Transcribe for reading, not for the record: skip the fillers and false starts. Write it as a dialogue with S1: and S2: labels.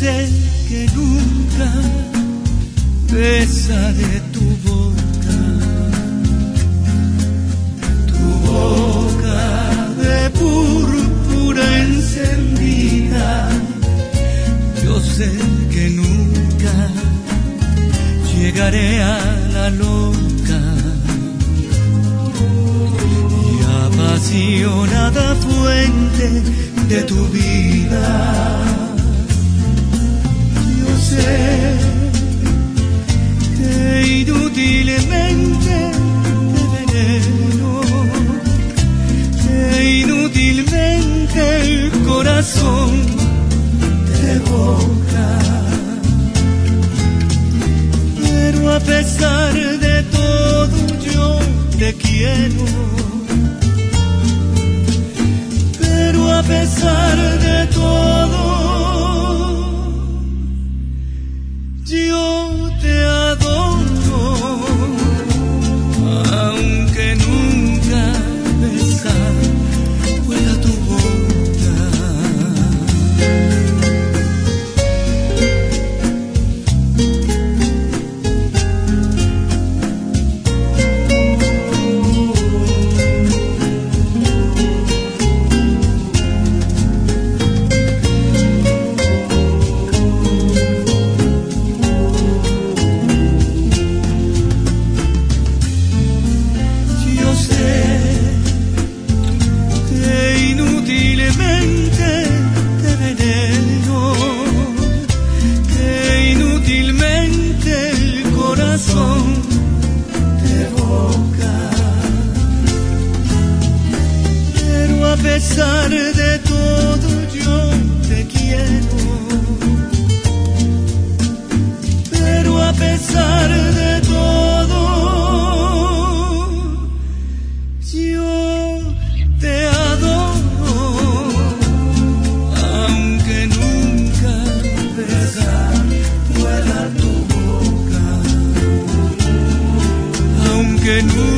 S1: sé que nunca besaré tu boca de púrpura encendida. Yo sé que nunca llegaré a la loca y apasionada fuente de tu vida. Yo sé que inútilmente te veneno, que inútilmente el corazón te evoca. Pero a pesar de todo yo te quiero. Pero a pesar de todo yo te adoro, aunque nunca besar pueda tu boca. A pesar de todo yo te quiero, pero a pesar de todo yo te adoro, aunque nunca besar pueda tu boca, aunque nunca